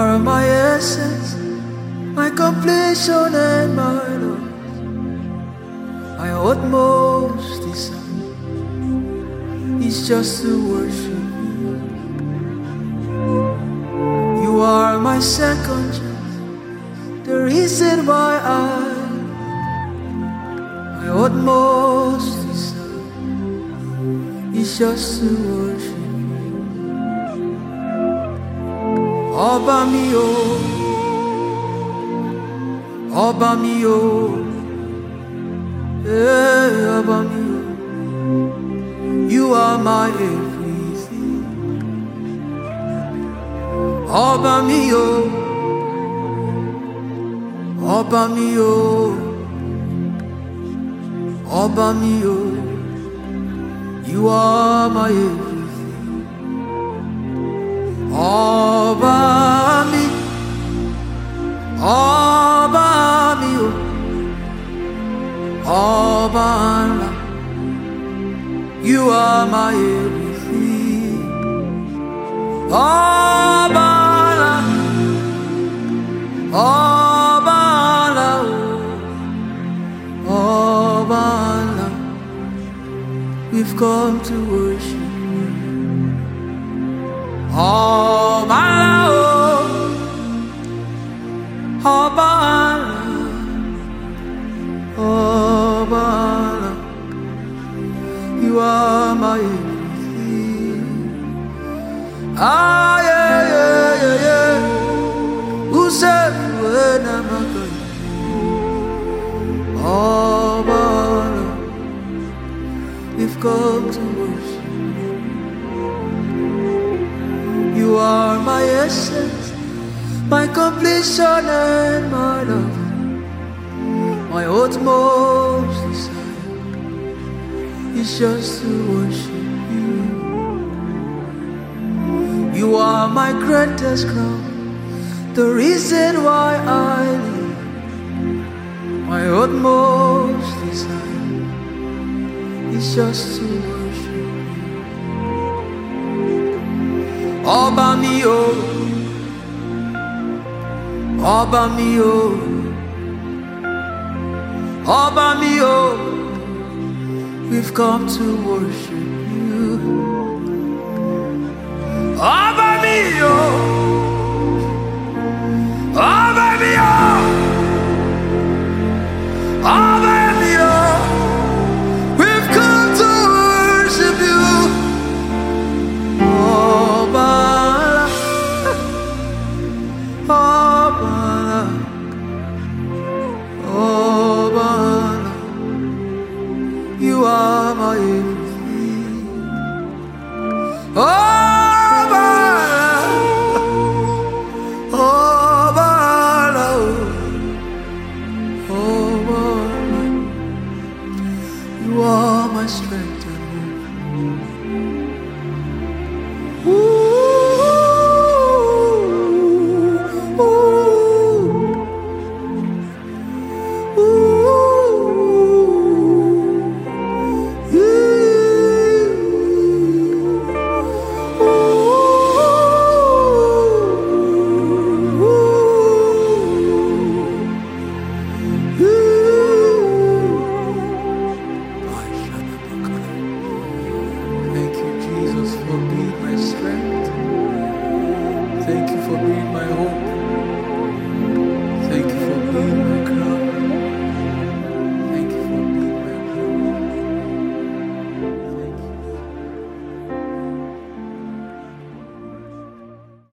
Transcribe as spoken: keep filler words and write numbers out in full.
are my essence, my completion and my love. My utmost desire is just to worship you. You are my second chance, the reason why I, my utmost desire is just to worship you. Ọba mi o, Ọba mi o, eh, Ọba mi o, you are my everything. Ọba mi o, Ọba mi o, Ọba mi o, you are my everything. Ọba mi, Ọba mi o, Ọba ńlá, you are my everything. Ọba ńlá, Ọba ńlá o, Ọba ńlá, we've come to worship. Ọba ńlá o, Ọba ńlá, Ọba ńlá, you are my everything. Ah yeah yeah yeah yeah, who said when I'm not going? Ọba ńlá, we've come to worship. You are my essence, my completion and my love. My utmost desire is just to worship you. You are my greatest crown, the reason why I live. My utmost desire is just to worship you. Ọba mi o, Ọba mi o, Ọba mi o, we've come to worship.